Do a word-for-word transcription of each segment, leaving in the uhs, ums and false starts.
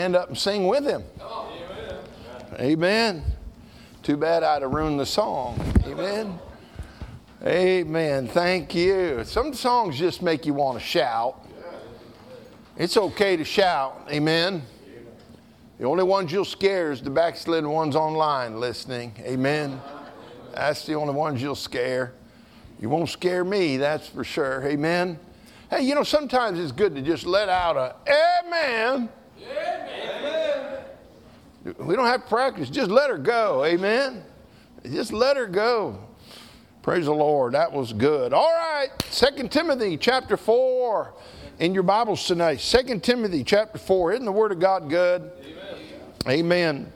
Stand up and sing with him. Amen. Amen. Too bad I'd have ruined the song. Amen. Amen. Thank you. Some songs just make you want to shout. It's okay to shout. Amen. The only ones you'll scare is the backslidden ones online listening. Amen. That's the only ones you'll scare. You won't scare me, that's for sure. Amen. Hey, you know, sometimes it's good to just let out a amen. Amen. We don't have to practice. Just let her go. Amen. Just let her go. Praise the Lord. That was good. All right. Second Timothy chapter four in your Bibles tonight. Second Timothy chapter four. Isn't the Word of God good? Amen. Amen.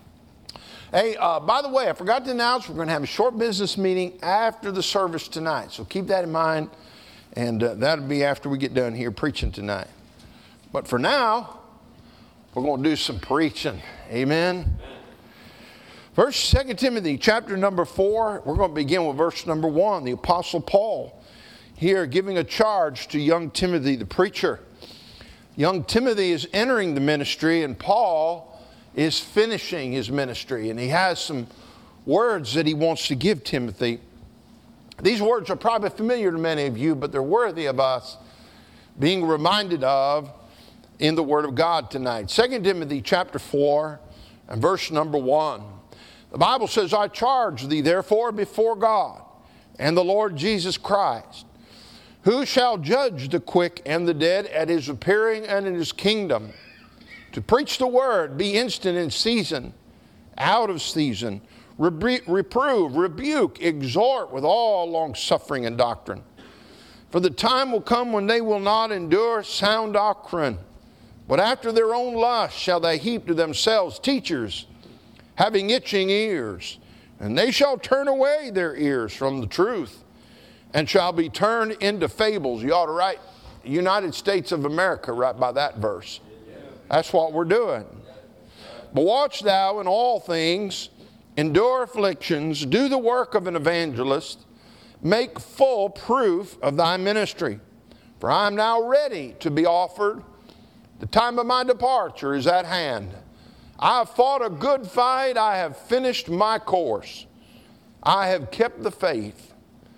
Hey, uh, by the way, I forgot to announce we're going to have a short business meeting after the service tonight. So keep that in mind. And uh, that'll be after we get done here preaching tonight. But for now, we're going to do some preaching. Amen. Amen. Verse Second Timothy chapter number four. We're going to begin with verse number one. The Apostle Paul here giving a charge to young Timothy, the preacher. Young Timothy is entering the ministry, and Paul is finishing his ministry. And he has some words that he wants to give Timothy. These words are probably familiar to many of you, but they're worthy of us being reminded of in the Word of God tonight. Second Timothy chapter four and verse number one. The Bible says, I charge thee therefore before God and the Lord Jesus Christ, who shall judge the quick and the dead at his appearing and in his kingdom, to preach the word, be instant in season, out of season, Rebu- reprove, rebuke, exhort with all longsuffering and doctrine. For the time will come when they will not endure sound doctrine, but after their own lust shall they heap to themselves teachers, having itching ears. And they shall turn away their ears from the truth, and shall be turned into fables. You ought to write United States of America right by that verse. That's what we're doing. But watch thou in all things, endure afflictions, do the work of an evangelist, make full proof of thy ministry. For I am now ready to be offered. The time of my departure is at hand. I have fought a good fight. I have finished my course. I have kept the faith.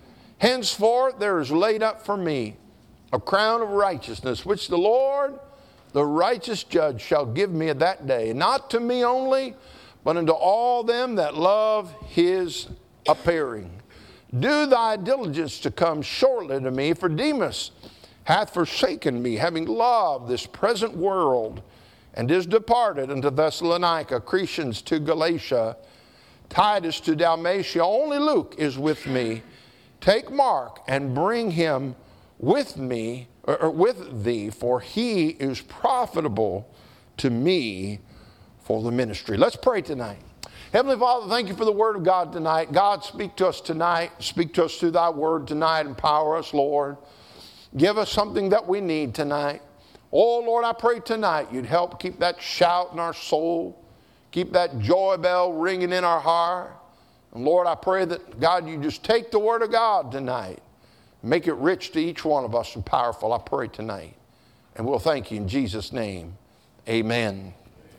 Henceforth there is laid up for me a crown of righteousness, which the Lord, the righteous judge, shall give me at that day. Not to me only, but unto all them that love his appearing. Do thy diligence to come shortly to me, for Demas hath forsaken me, having loved this present world, and is departed unto Thessalonica, Crescens to Galatia, Titus to Dalmatia. Only Luke is with me. Take Mark and bring him with me, or, or with thee, for he is profitable to me for the ministry. Let's pray tonight. Heavenly Father, thank you for the word of God tonight. God, speak to us tonight. Speak to us through thy word tonight. Empower us, Lord. Give us something that we need tonight. Oh, Lord, I pray tonight you'd help keep that shout in our soul. Keep that joy bell ringing in our heart. And Lord, I pray that, God, you just take the word of God tonight. Make it rich to each one of us and powerful. I pray tonight. And we'll thank you in Jesus' name. Amen.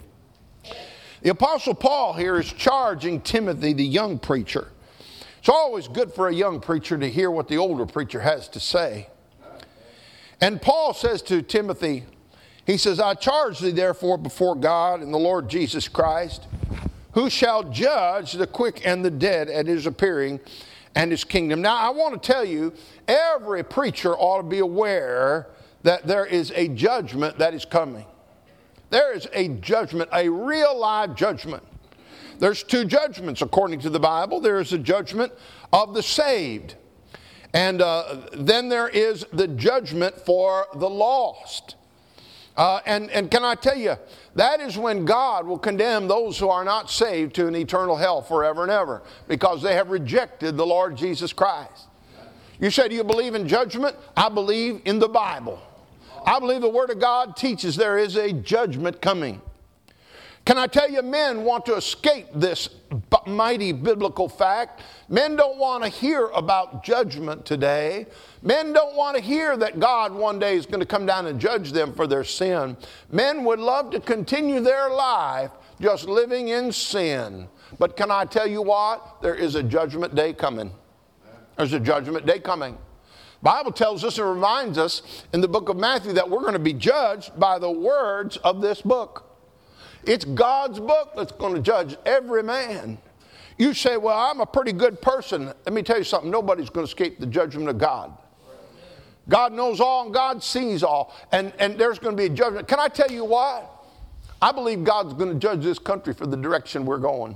The Apostle Paul here is charging Timothy, the young preacher. It's always good for a young preacher to hear what the older preacher has to say. And Paul says to Timothy, he says, I charge thee therefore before God and the Lord Jesus Christ, who shall judge the quick and the dead at his appearing and his kingdom. Now, I want to tell you, every preacher ought to be aware that there is a judgment that is coming. There is a judgment, a real live judgment. There's two judgments according to the Bible. There is a judgment of the saved. And uh, then there is the judgment for the lost. Uh, and, and can I tell you, that is when God will condemn those who are not saved to an eternal hell forever and ever, because they have rejected the Lord Jesus Christ. You say, do you believe in judgment? I believe in the Bible. I believe the Word of God teaches there is a judgment coming. Can I tell you, men want to escape this mighty biblical fact. Men don't want to hear about judgment today. Men don't want to hear that God one day is going to come down and judge them for their sin. Men would love to continue their life just living in sin. But can I tell you what? There is a judgment day coming. There's a judgment day coming. The Bible tells us and reminds us in the book of Matthew that we're going to be judged by the words of this book. It's God's book that's going to judge every man. You say, well, I'm a pretty good person. Let me tell you something. Nobody's going to escape the judgment of God. God knows all and God sees all. And, and there's going to be a judgment. Can I tell you what? I believe God's going to judge this country for the direction we're going.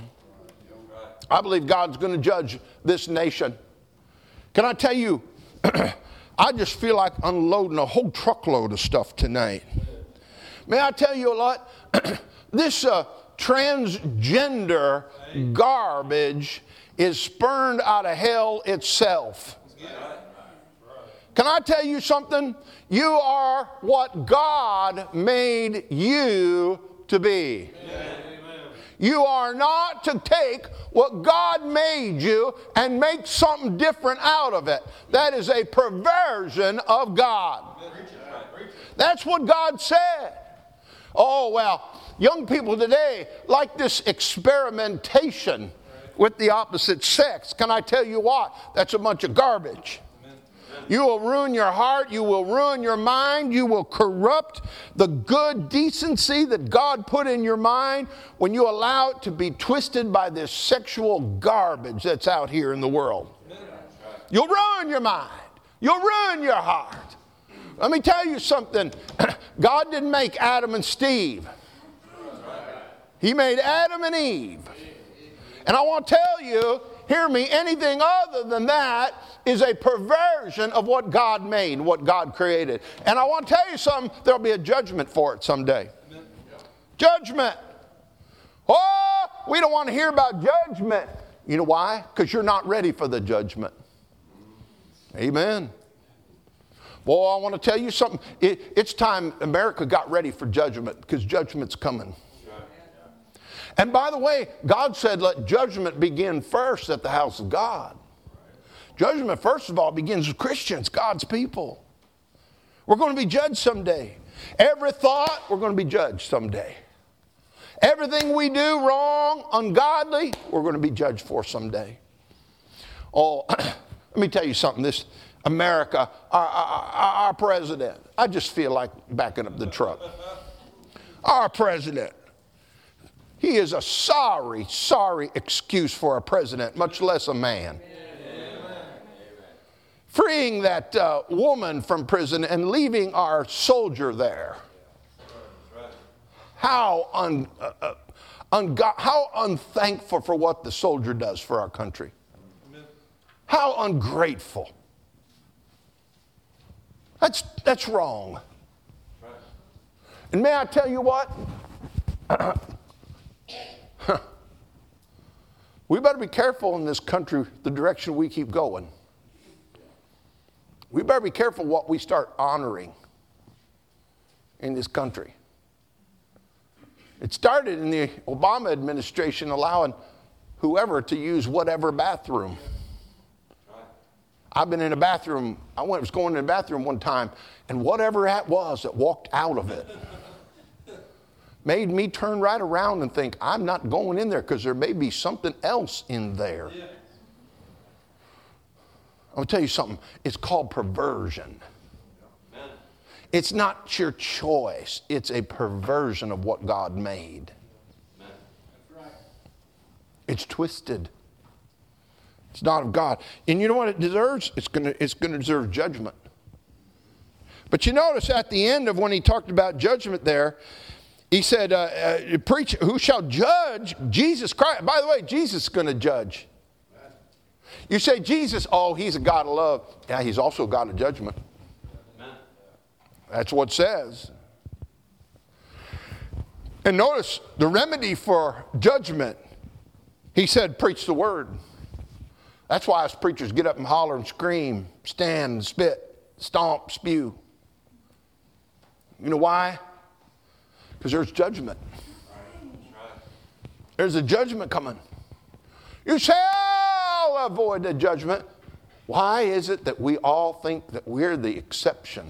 I believe God's going to judge this nation. Can I tell you, I just feel like unloading a whole truckload of stuff tonight. May I tell you a lot? This uh, transgender garbage is spurned out of hell itself. Can I tell you something? You are what God made you to be. Amen. You are not to take what God made you and make something different out of it. That is a perversion of God. That's what God said. Oh, well, young people today like this experimentation with the opposite sex. Can I tell you what? That's a bunch of garbage. You will ruin your heart. You will ruin your mind. You will corrupt the good decency that God put in your mind when you allow it to be twisted by this sexual garbage that's out here in the world. You'll ruin your mind. You'll ruin your heart. Let me tell you something. God didn't make Adam and Steve. He made Adam and Eve. And I want to tell you, hear me, anything other than that is a perversion of what God made, what God created. And I want to tell you something, there'll be a judgment for it someday. Amen. Judgment. Oh, we don't want to hear about judgment. You know why? Because you're not ready for the judgment. Amen. Boy, I want to tell you something. It, it's time America got ready for judgment, because judgment's coming. And by the way, God said let judgment begin first at the house of God. Judgment, first of all, begins with Christians, God's people. We're going to be judged someday. Every thought, we're going to be judged someday. Everything we do wrong, ungodly, we're going to be judged for someday. Oh, let me tell you something. This America, our, our, our president, I just feel like backing up the truck. Our president. He is a sorry, sorry excuse for a president, much less a man. Amen. Freeing that uh, woman from prison and leaving our soldier there. How, un, uh, uh, ungo- how unthankful for what the soldier does for our country. How ungrateful. That's, that's wrong. And may I tell you what? We better be careful in this country, the direction we keep going. We better be careful what we start honoring in this country. It started in the Obama administration allowing whoever to use whatever bathroom. I've been in a bathroom, I went, was going in a bathroom one time, and whatever that was that walked out of it made me turn right around and think, I'm not going in there because there may be something else in there. Yeah. I'm going to tell you something. It's called perversion. Amen. It's not your choice. It's a perversion of what God made. Amen. That's right. It's twisted. It's not of God. And you know what it deserves? It's going to, it's going to deserve judgment. But you notice at the end of when he talked about judgment there, he said, uh, uh, preach, who shall judge Jesus Christ? By the way, Jesus is going to judge. You say, Jesus, oh, he's a God of love. Yeah, he's also a God of judgment. Amen. That's what it says. And notice the remedy for judgment. He said, preach the word. That's why us preachers get up and holler and scream, stand, spit, stomp, spew. You know why? Because there's judgment. There's a judgment coming. You shall avoid the judgment. Why is it that we all think that we're the exception?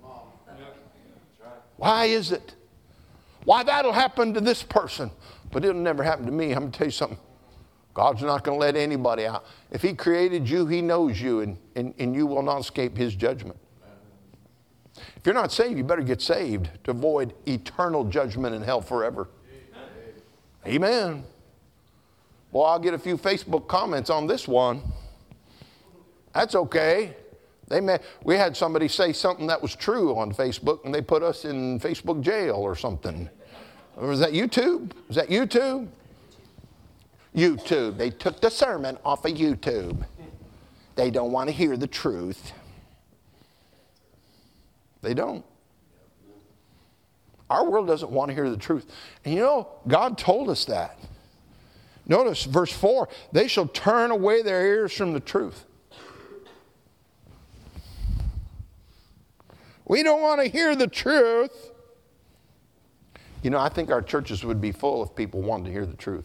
Why is it? Why that'll happen to this person, but it'll never happen to me. I'm going to tell you something. God's not going to let anybody out. If he created you, he knows you, and, and, and you will not escape his judgment. If you're not saved, you better get saved to avoid eternal judgment in hell forever. Amen. Amen. Well, I'll get a few Facebook comments on this one. That's okay. They may, we had somebody say something that was true on Facebook, and they put us in Facebook jail or something. Or was that YouTube? Was that YouTube? YouTube. They took the sermon off of YouTube. They don't want to hear the truth. They don't. Our world doesn't want to hear the truth. And you know, God told us that. Notice verse four, they shall turn away their ears from the truth. We don't want to hear the truth. You know, I think our churches would be full if people wanted to hear the truth.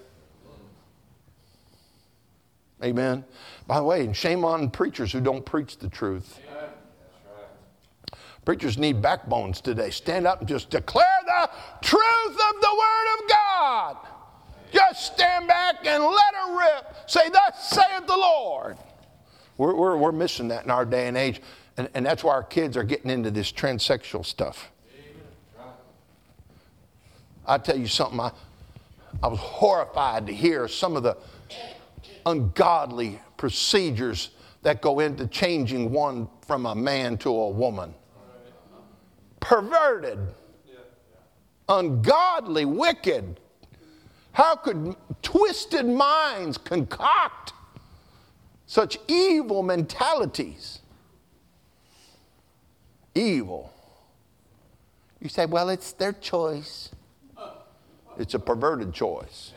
Yeah. Amen. By the way, and shame on preachers who don't preach the truth. Yeah. Right. Preachers need backbones today. Stand up and just declare the truth of the Word of God. Just stand back and let her rip. Say, thus saith the Lord. We're, we're, we're missing that in our day and age. And, and that's why our kids are getting into this transsexual stuff. I'll tell you something. I, I was horrified to hear some of the ungodly procedures that go into changing one from a man to a woman. Perverted. Ungodly, wicked. How could twisted minds concoct such evil mentalities? Evil. You say, well, it's their choice. It's a perverted choice.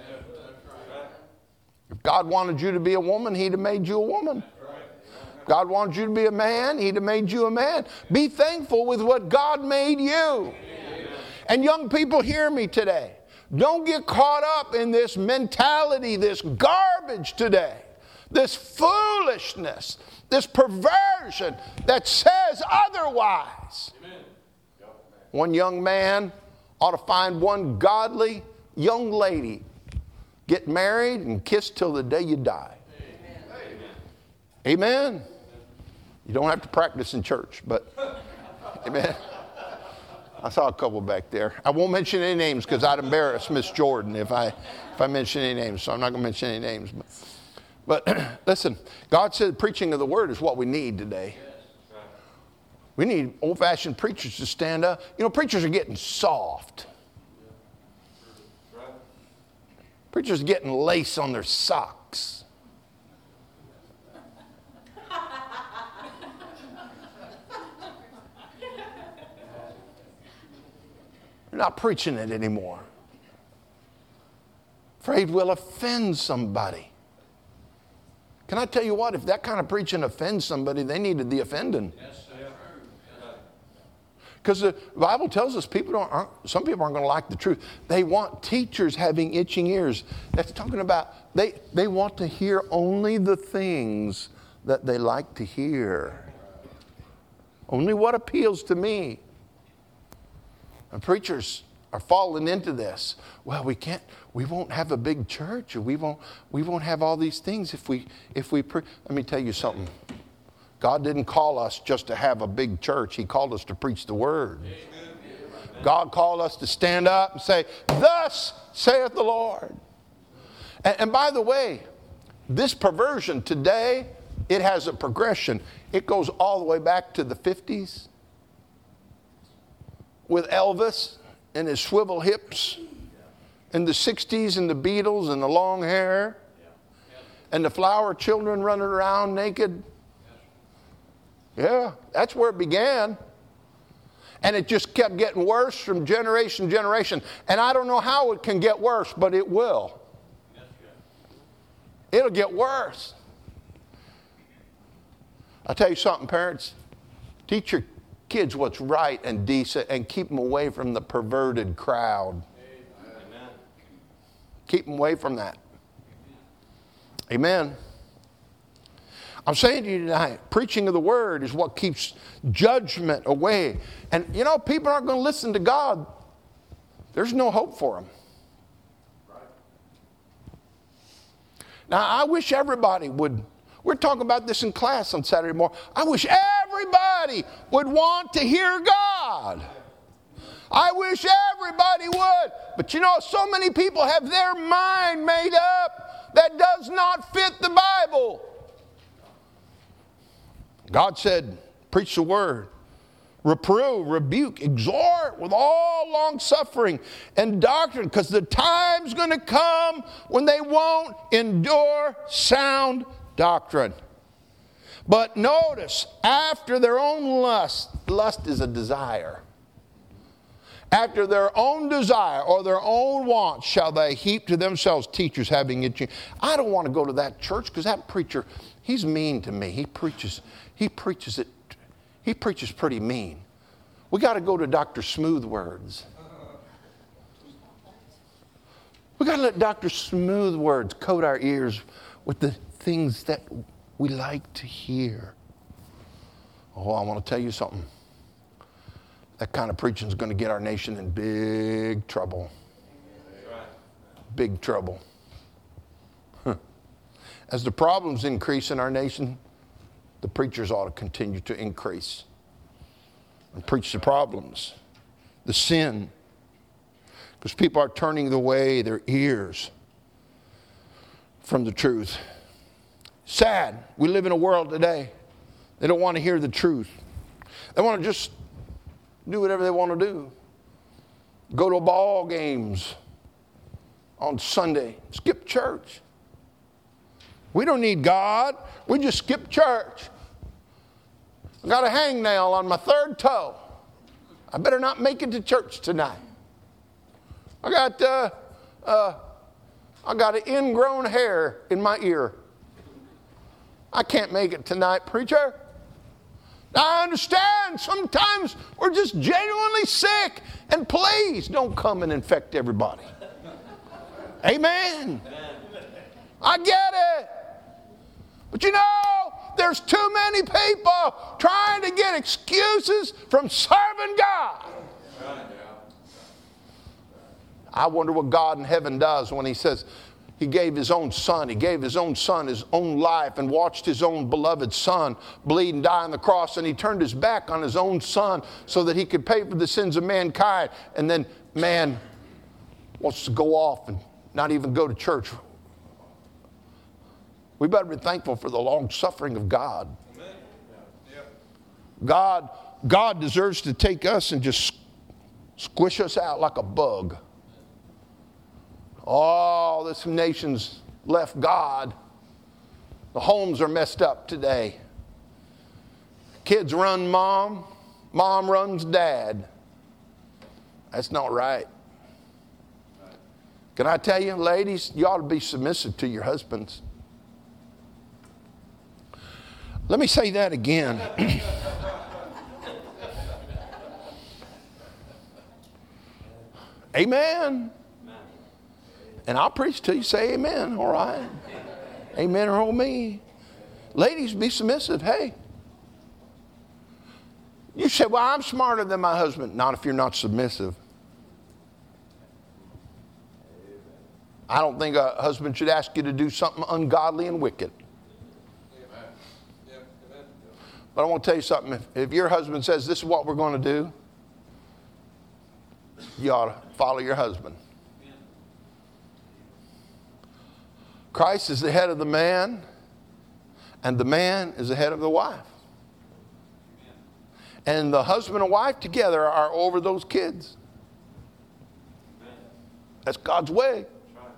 If God wanted you to be a woman, he'd have made you a woman. If God wanted you to be a man, he'd have made you a man. Be thankful with what God made you. And young people, hear me today. Don't get caught up in this mentality, this garbage today, this foolishness, this perversion that says otherwise. Amen. One young man ought to find one godly young lady, get married and kiss till the day you die. Amen. Amen. You don't have to practice in church, but amen. I saw a couple back there. I won't mention any names because I'd embarrass Miss Jordan if I if I mention any names. So I'm not going to mention any names. But, but listen, God said preaching of the word is what we need today. We need old-fashioned preachers to stand up. You know, preachers are getting soft. Preachers are getting lace on their socks. They're not preaching it anymore. Afraid we'll offend somebody. Can I tell you what? If that kind of preaching offends somebody, they needed the offending. Yes, sir. Because the Bible tells us people don't, aren't, some people aren't going to like the truth. They want teachers having itching ears. That's talking about they, they want to hear only the things that they like to hear. Only what appeals to me. And preachers are falling into this. Well, we can't, we won't have a big church, or we won't, we won't have all these things if we, if we. Pre-. Let me tell you something. God didn't call us just to have a big church. He called us to preach the word. Amen. God called us to stand up and say, "Thus saith the Lord." And, and by the way, this perversion today, it has a progression. It goes all the way back to the fifties. With Elvis and his swivel hips, and the sixties and the Beatles and the long hair, and the flower children running around naked. Yeah, that's where it began. And it just kept getting worse from generation to generation. And I don't know how it can get worse, but it will. It'll get worse. I'll tell you something, parents. Teach your kids what's right and decent and keep them away from the perverted crowd. Amen. Keep them away from that. Amen. I'm saying to you tonight, preaching of the word is what keeps judgment away. And you know, people aren't going to listen to God. There's no hope for them. Now, I wish everybody would, we're talking about this in class on Saturday morning. I wish everybody would want to hear God. I wish everybody would. But you know, so many people have their mind made up that does not fit the Bible. God said, preach the word, reprove, rebuke, exhort with all long suffering and doctrine, because the time's going to come when they won't endure sound doctrine. But notice, after their own lust, lust is a desire. After their own desire or their own wants shall they heap to themselves teachers having itching. I don't want to go to that church because that preacher, he's mean to me. He preaches, he preaches it, he preaches pretty mean. We got to go to Doctor Smooth Words. We got to let Doctor Smooth Words coat our ears with the things that we like to hear. Oh, I want to tell you something. That kind of preaching is going to get our nation in big trouble. Big trouble. Huh. As the problems increase in our nation, the preachers ought to continue to increase and preach the problems, the sin, because people are turning away their ears from the truth. Sad. We live in a world today. They don't want to hear the truth. They want to just do whatever they want to do. Go to ball games on Sunday. Skip church. We don't need God. We just skip church. I got a hangnail on my third toe. I better not make it to church tonight. I got uh, uh, I got an ingrown hair in my ear. I can't make it tonight, preacher. I understand sometimes we're just genuinely sick, and please don't come and infect everybody. Amen. I get it. But you know, there's too many people trying to get excuses from serving God. I wonder what God in heaven does when he says, he gave his own son. He gave his own son his own life and watched his own beloved son bleed and die on the cross. And he turned his back on his own son so that he could pay for the sins of mankind. And then man wants to go off and not even go to church. We better be thankful for the long suffering of God. God, God deserves to take us and just squish us out like a bug. Oh, this nation's left God. The homes are messed up today. Kids run mom. Mom runs dad. That's not right. Can I tell you, ladies, you ought to be submissive to your husbands. Let me say that again. Amen. And I'll preach till you say amen, all right? Amen or oh me. Ladies, be submissive. Hey. You say, well, I'm smarter than my husband. Not if you're not submissive. I don't think a husband should ask you to do something ungodly and wicked. But I want to tell you something. If, if your husband says, this is what we're going to do, you ought to follow your husband. Christ is the head of the man, and the man is the head of the wife. And the husband and wife together are over those kids. That's God's way.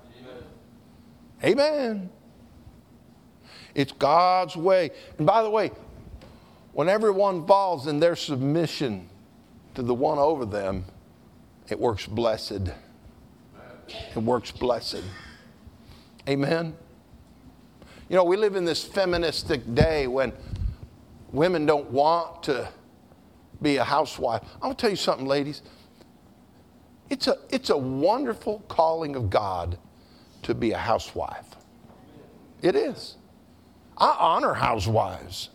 Amen. It's God's way. And by the way, when everyone falls in their submission to the one over them, it works blessed. It works blessed. Amen. You know, we live in this feministic day when women don't want to be a housewife. I'll tell you something, ladies. It's a, it's a wonderful calling of God to be a housewife. It is. I honor housewives.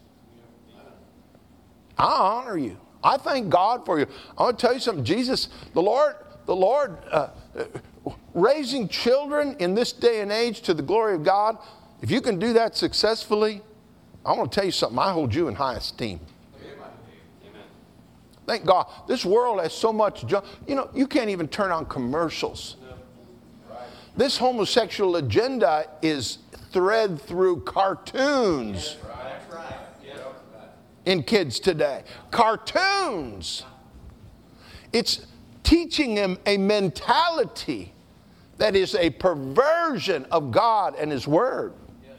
I honor you. I thank God for you. I want to tell you something. Jesus, the Lord, the Lord, uh, raising children in this day and age to the glory of God, if you can do that successfully, I want to tell you something. I hold you in high esteem. Amen. Thank God. This world has so much junk. You know, you can't even turn on commercials. No. Right. This homosexual agenda is thread through cartoons. Right. Right. Yeah. In kids today. Cartoons. It's teaching them a mentality that is a perversion of God and His Word.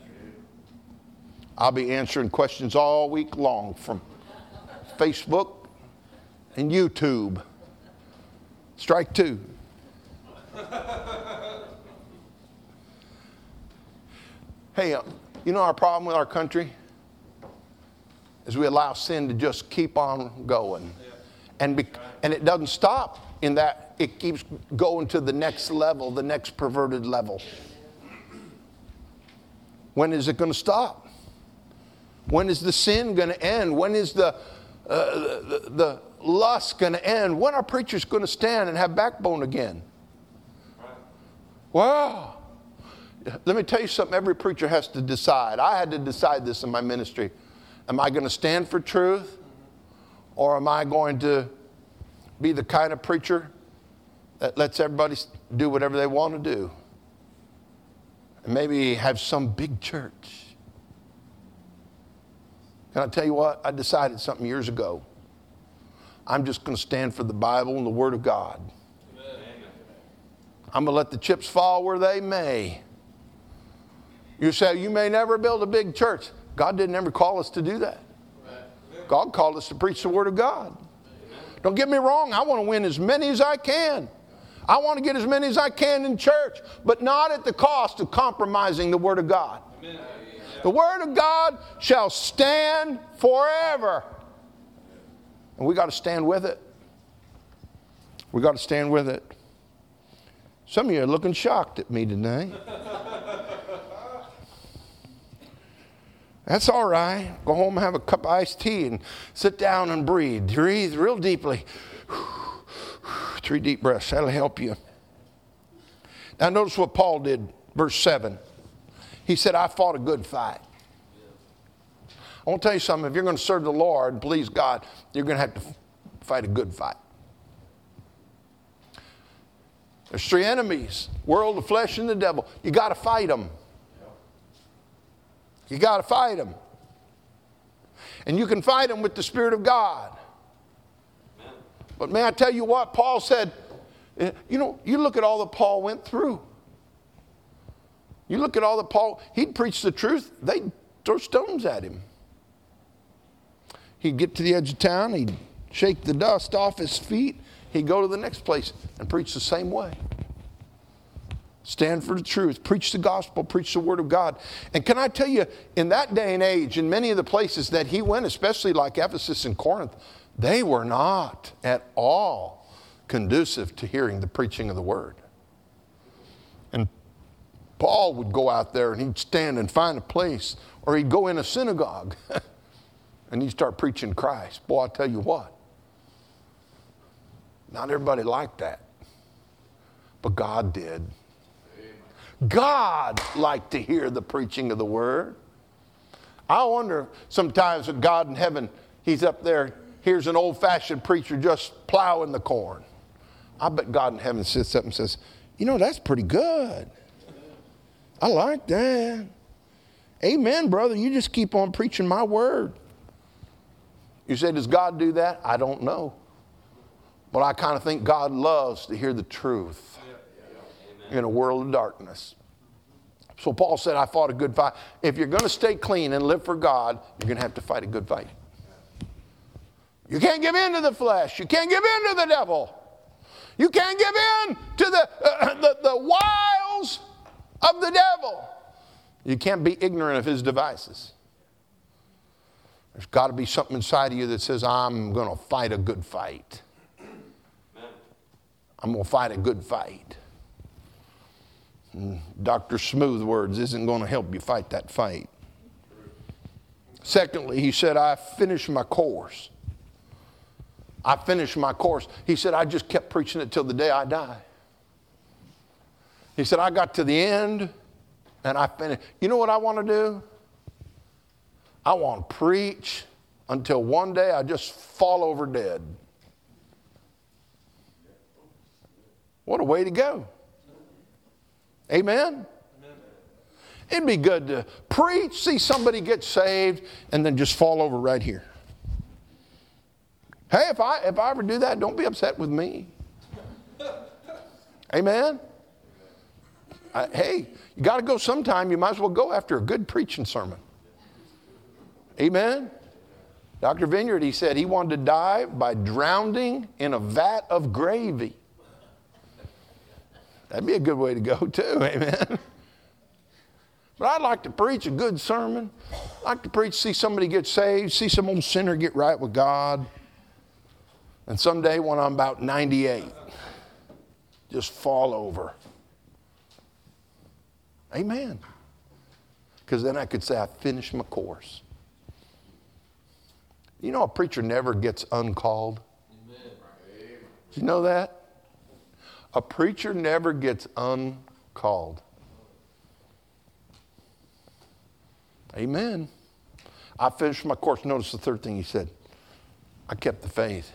I'll be answering questions all week long from Facebook and YouTube. Strike two. Hey, uh, you know our problem with our country? Is we allow sin to just keep on going. And, be, and it doesn't stop in that. It keeps going to the next level, the next perverted level. When is it going to stop? When is the sin going to end? When is the, uh, the, the lust going to end? When are preachers going to stand and have backbone again? Wow. Let me tell you something every preacher has to decide. I had to decide this in my ministry. Am I going to stand for truth? Or am I going to be the kind of preacher that lets everybody do whatever they want to do? And maybe have some big church. Can I tell you what? I decided something years ago. I'm just going to stand for the Bible and the Word of God. Amen. I'm going to let the chips fall where they may. You say, you may never build a big church. God didn't ever call us to do that. God called us to preach the Word of God. Don't get me wrong. I want to win as many as I can. I want to get as many as I can in church, but not at the cost of compromising the Word of God. Amen. The Word of God shall stand forever. And we got to stand with it. We got to stand with it. Some of you are looking shocked at me today. That's all right. Go home and have a cup of iced tea and sit down and breathe. Breathe real deeply. Three deep breaths. That'll help you. Now notice what Paul did, verse seven. He said, I fought a good fight. I want to tell you something. If you're going to serve the Lord and please God, you're going to have to fight a good fight. There's three enemies, world, the flesh, and the devil. You got to fight them. You got to fight them. And you can fight them with the Spirit of God. But may I tell you what? Paul said, you know, you look at all that Paul went through. You look at all that Paul, he'd preach the truth. They'd throw stones at him. He'd get to the edge of town. He'd shake the dust off his feet. He'd go to the next place and preach the same way. Stand for the truth. Preach the gospel. Preach the Word of God. And can I tell you, in that day and age, in many of the places that he went, especially like Ephesus and Corinth, they were not at all conducive to hearing the preaching of the Word. And Paul would go out there and he'd stand and find a place, or he'd go in a synagogue and he'd start preaching Christ. Boy, I'll tell you what. Not everybody liked that. But God did. God liked to hear the preaching of the Word. I wonder sometimes if God in heaven, he's up there, here's an old-fashioned preacher just plowing the corn. I bet God in heaven sits up and says, you know, that's pretty good. I like that. Amen, brother. You just keep on preaching my word. You say, does God do that? I don't know. But I kind of think God loves to hear the truth in a world of darkness. So Paul said, I fought a good fight. If you're going to stay clean and live for God, you're going to have to fight a good fight. You can't give in to the flesh. You can't give in to the devil. You can't give in to the, uh, the, the wiles of the devil. You can't be ignorant of his devices. There's got to be something inside of you that says, I'm going to fight a good fight. I'm going to fight a good fight. Doctor Smooth Words isn't going to help you fight that fight. Secondly, he said, I finished my course. I finished my course. He said, I just kept preaching it till the day I die. He said, I got to the end and I finished. You know what I want to do? I want to preach until one day I just fall over dead. What a way to go. Amen? It'd be good to preach, see somebody get saved, and then just fall over right here. Hey, if I if I ever do that, don't be upset with me. Amen? I, hey, you got to go sometime. You might as well go after a good preaching sermon. Amen? Doctor Vineyard, he said he wanted to die by drowning in a vat of gravy. That'd be a good way to go too, amen? But I'd like to preach a good sermon. I'd like to preach, see somebody get saved, see some old sinner get right with God. And someday when I'm about ninety-eight, just fall over. Amen. Because then I could say I finished my course. You know a preacher never gets uncalled? Amen. Did you know that? A preacher never gets uncalled. Amen. I finished my course. Notice the third thing he said. I kept the faith.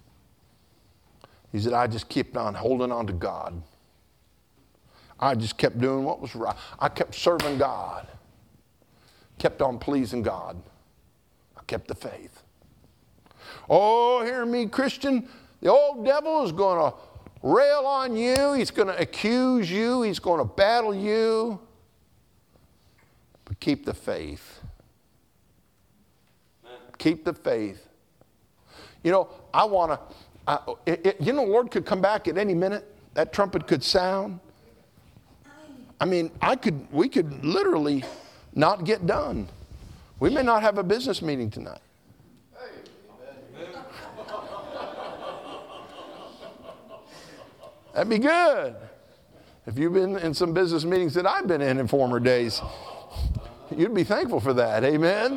He said, I just kept on holding on to God. I just kept doing what was right. I kept serving God. Kept on pleasing God. I kept the faith. Oh, hear me, Christian. The old devil is going to rail on you. He's going to accuse you. He's going to battle you. But keep the faith. Amen. Keep the faith. You know, I want to, uh, you know, the Lord could come back at any minute. That trumpet could sound. I mean, I could, we could literally not get done. We may not have a business meeting tonight. That'd be good. If you've been in some business meetings that I've been in in former days, you'd be thankful for that. Amen?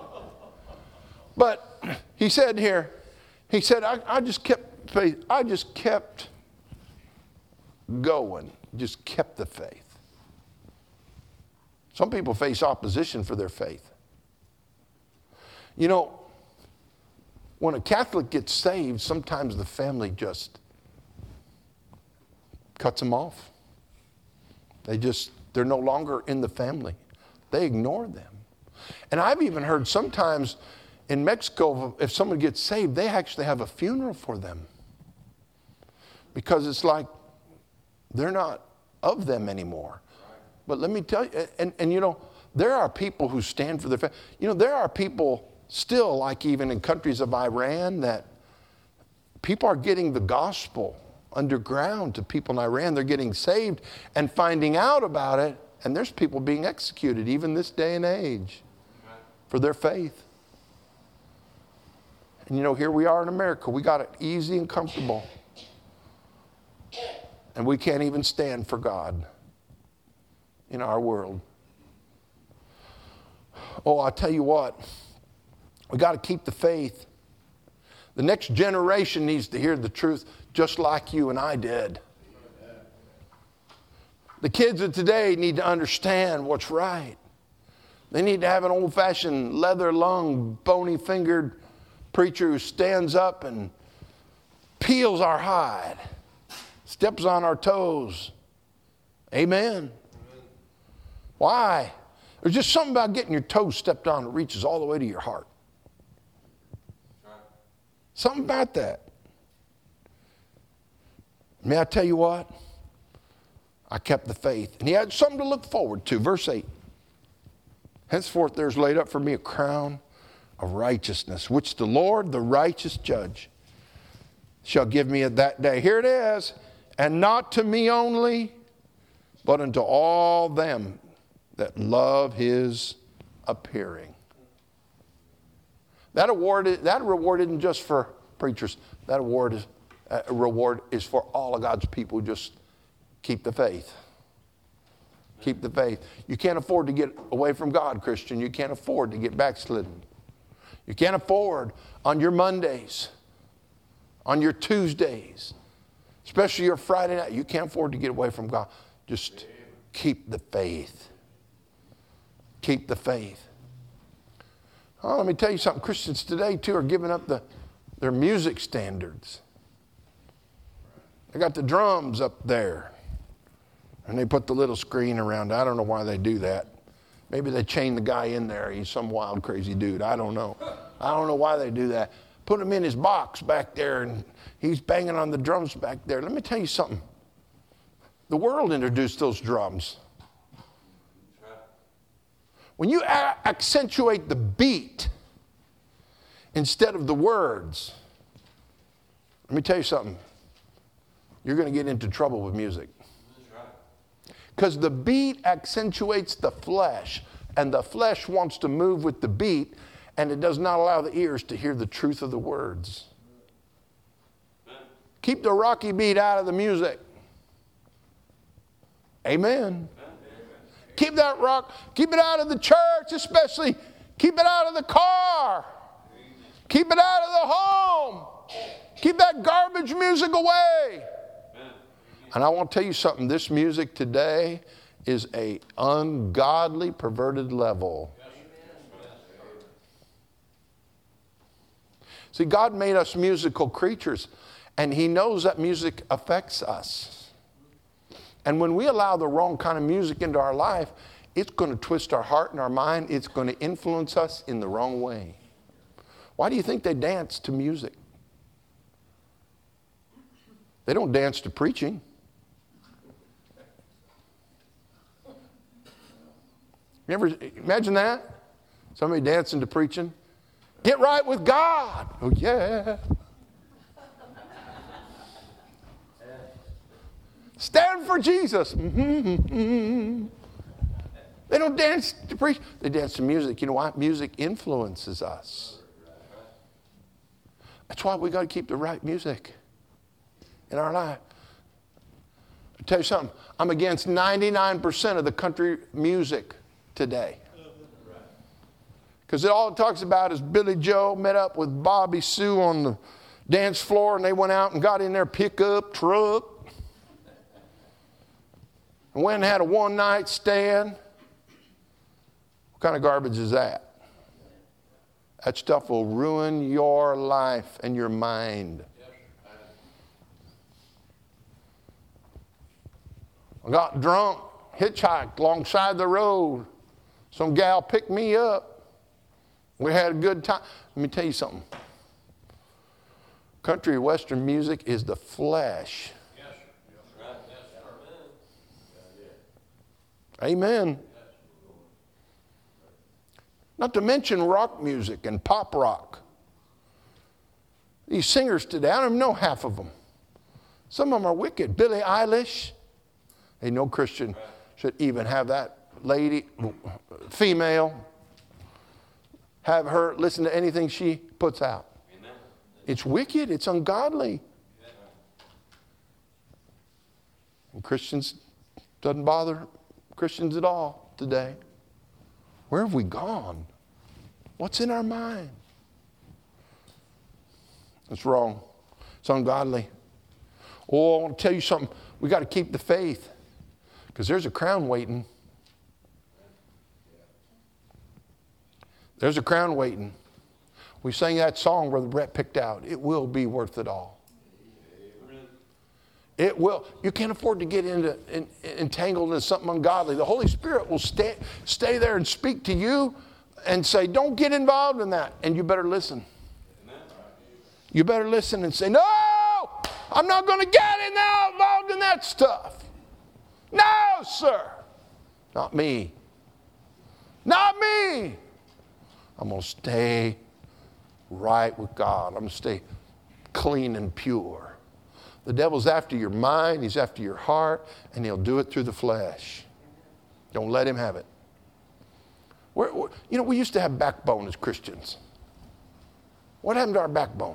But he said here, he said, I, I just kept faith. I just kept going. Just kept the faith. Some people face opposition for their faith. You know, when a Catholic gets saved, sometimes the family just cuts them off. They just, they're no longer in the family. They ignore them. And I've even heard sometimes in Mexico, if someone gets saved, they actually have a funeral for them. Because it's like they're not of them anymore. But let me tell you, and, and you know, there are people who stand for their family. You know, there are people still, like even in countries of Iran, that people are getting the gospel underground to people in Iran. They're getting saved and finding out about it, and there's people being executed even this day and age for their faith. And you know, here we are in America. We got it easy and comfortable, and we can't even stand for God in our world. Oh, I'll tell you what, we got to keep the faith. The next generation needs to hear the truth just like you and I did. The kids of today need to understand what's right. They need to have an old-fashioned, leather-lunged, bony-fingered preacher who stands up and peels our hide, steps on our toes. Amen. Why? There's just something about getting your toes stepped on that reaches all the way to your heart. Something about that. May I tell you what? I kept the faith. And he had something to look forward to. Verse eight. Henceforth there is laid up for me a crown of righteousness, which the Lord, the righteous judge, shall give me at that day. Here it is. And not to me only, but unto all them that love his appearing. That award, that reward isn't just for preachers. That award is, uh, reward is for all of God's people who just keep the faith. Keep the faith. You can't afford to get away from God, Christian. You can't afford to get backslidden. You can't afford on your Mondays, on your Tuesdays, especially your Friday night. You can't afford to get away from God. Just keep the faith. Keep the faith. Oh, let me tell you something. Christians today, too, are giving up the, their music standards. They got the drums up there. And they put the little screen around. I don't know why they do that. Maybe they chain the guy in there. He's some wild, crazy dude. I don't know. I don't know why they do that. Put him in his box back there, and he's banging on the drums back there. Let me tell you something. The world introduced those drums. When you a- accentuate the beat instead of the words, let me tell you something. You're going to get into trouble with music. Because the beat accentuates the flesh, and the flesh wants to move with the beat, and it does not allow the ears to hear the truth of the words. Keep the rocky beat out of the music. Amen. Keep that rock, keep it out of the church especially. Keep it out of the car. Keep it out of the home. Keep that garbage music away. And I want to tell you something. This music today is a ungodly, perverted level. See, God made us musical creatures, and He knows that music affects us. And when we allow the wrong kind of music into our life, it's going to twist our heart and our mind. It's going to influence us in the wrong way. Why do you think they dance to music? They don't dance to preaching. You ever imagine that? Somebody dancing to preaching? Get right with God. Oh, yeah. Stand for Jesus. Mm-hmm, mm-hmm. They don't dance to preach. They dance to music. You know why? Music influences us. That's why we got to keep the right music in our life. I'll tell you something. I'm against ninety-nine percent of the country music today. Because all it talks about is Billy Joe met up with Bobby Sue on the dance floor, and they went out and got in their pickup truck and went and had a one-night stand. What kind of garbage is that? That stuff will ruin your life and your mind. I got drunk, hitchhiked alongside the road. Some gal picked me up. We had a good time. Let me tell you something. Country western music is the flesh. Amen. Not to mention rock music and pop rock. These singers today, I don't even know half of them. Some of them are wicked. Billie Eilish. Hey, no Christian should even have that lady, female, have her listen to anything she puts out. Amen. It's wicked. It's ungodly. And Christians, doesn't bother Christians at all today. Where have we gone? What's in our mind? It's wrong. It's ungodly. Oh, I want to tell you something. We got to keep the faith, because there's a crown waiting. There's a crown waiting. We sang that song Brother Brett picked out. It will be worth it all. It will. You can't afford to get into in, entangled into something ungodly. The Holy Spirit will stay, stay there and speak to you and say, don't get involved in that. And you better listen. You better listen and say, no, I'm not going to get in there involved in that stuff. No, sir. Not me. Not me. I'm going to stay right with God. I'm going to stay clean and pure. The devil's after your mind, he's after your heart, and he'll do it through the flesh. Don't let him have it. We're, we're, you know, we used to have backbone as Christians. What happened to our backbone?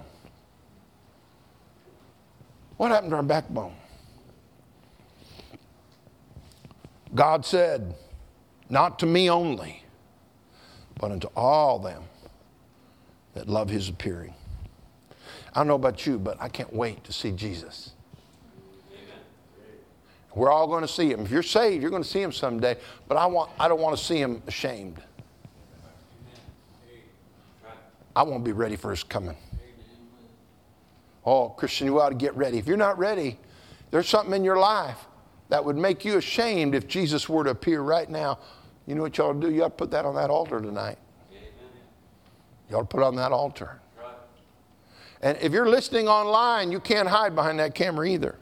What happened to our backbone? God said, not to me only, but unto all them that love his appearing. I don't know about you, but I can't wait to see Jesus. Amen. We're all going to see him. If you're saved, you're going to see him someday, but I want I don't want to see him ashamed. I want to be ready for his coming. Oh, Christian, you ought to get ready. If you're not ready, there's something in your life that would make you ashamed if Jesus were to appear right now. You know what you ought to do? You ought to put that on that altar tonight. You ought to put it on that altar. And if you're listening online, you can't hide behind that camera either.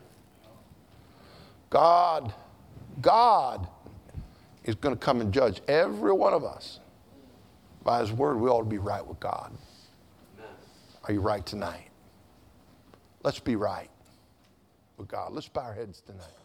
God, God is going to come and judge every one of us. By his word, we ought to be right with God. Are you right tonight? Let's be right with God. Let's bow our heads tonight.